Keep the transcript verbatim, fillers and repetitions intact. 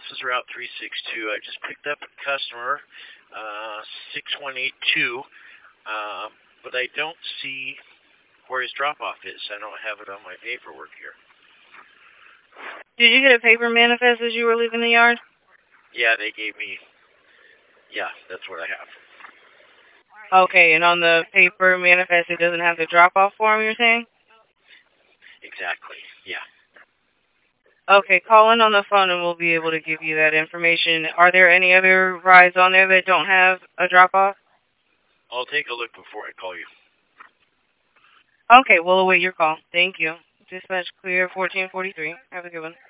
is Route three six two. I just picked up a customer, uh, six one eight two, uh, but I don't see where his drop-off is. I don't have it on my paperwork here. Did you get a paper manifest as you were leaving the yard? Yeah, they gave me, yeah, that's what I have. Okay, and on the paper manifest, it doesn't have the drop-off form, you're saying? Exactly, yeah. Okay, call in on the phone and we'll be able to give you that information. Are there any other rides on there that don't have a drop-off? I'll take a look before I call you. Okay, we'll await your call. Thank you. Dispatch clear fourteen forty-three. Have a good one.